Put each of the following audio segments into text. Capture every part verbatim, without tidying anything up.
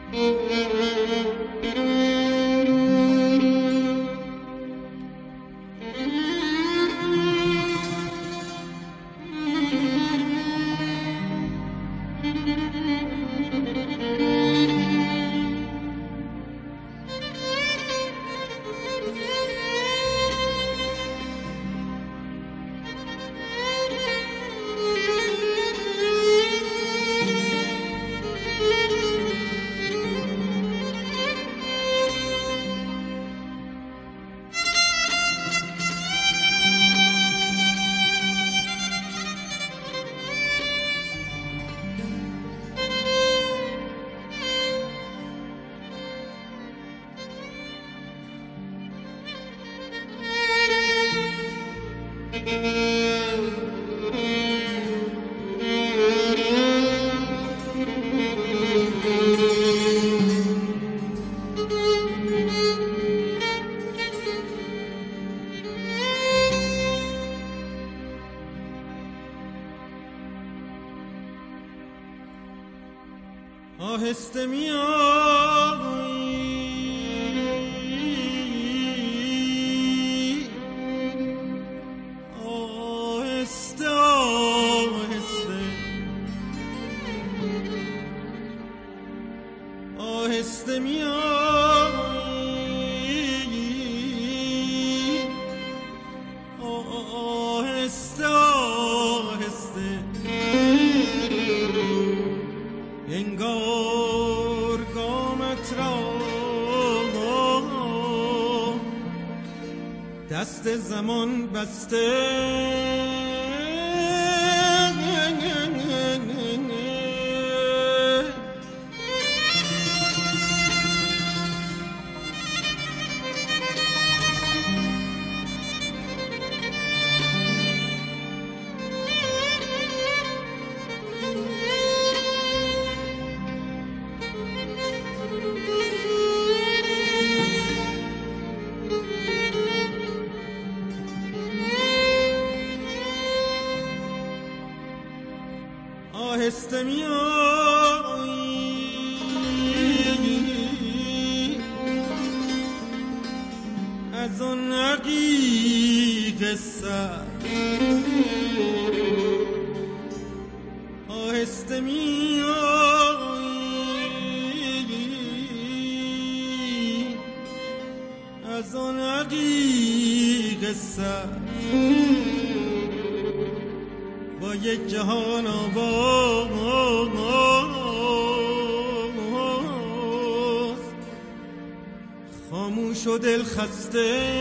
آهسته می آیی آهسته آهسته آهسته می آیی آهسته آهسته انگار گامت را دست زمان بسته آهسته می آیی از آن عقیق سر آهسته می آیی از آن عقیق سر با یک جهان آواز خاموش و دل خسته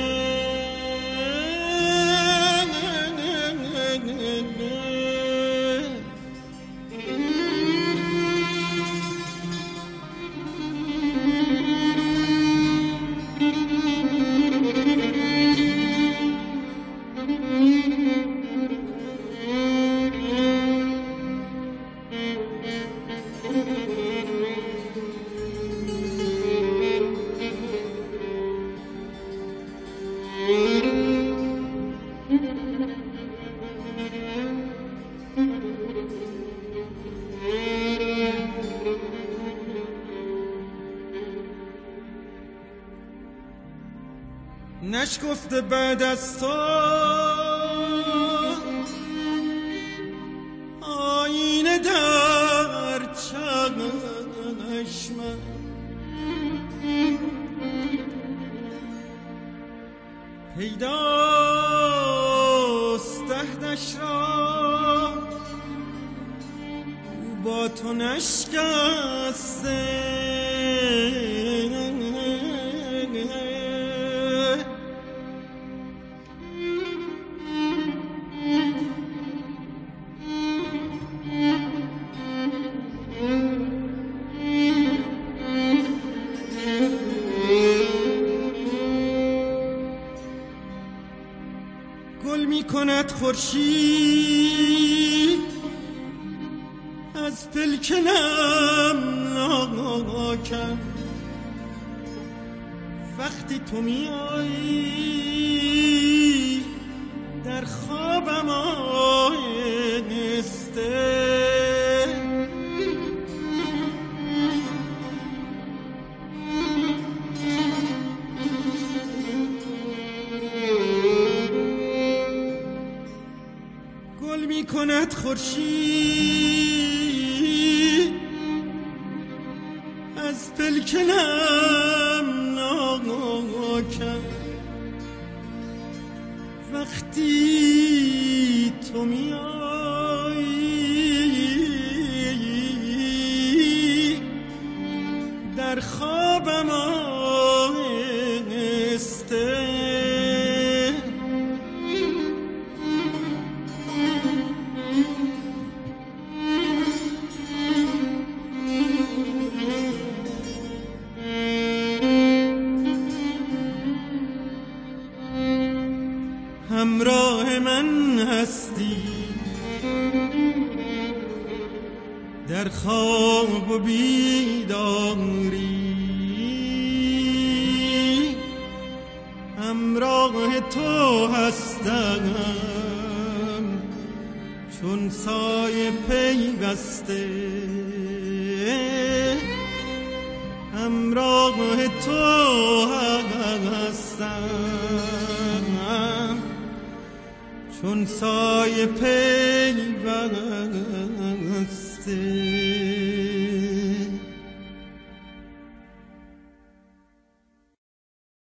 نشکفته بعد از تو آینه در چشمم پیداست دهدش را او با تو نشکسته گل می کند خورشید از پلکنم ناکم وقتی تو می آیی در خوابم آهسته خورشید از پلکنم ناکم وقتی تو میایی در خوابم آهسته همراه من هستی در خواب و بیداری همراه تو هستم چون سایه پیوسته همراه تو هستم چون سایه پیوسته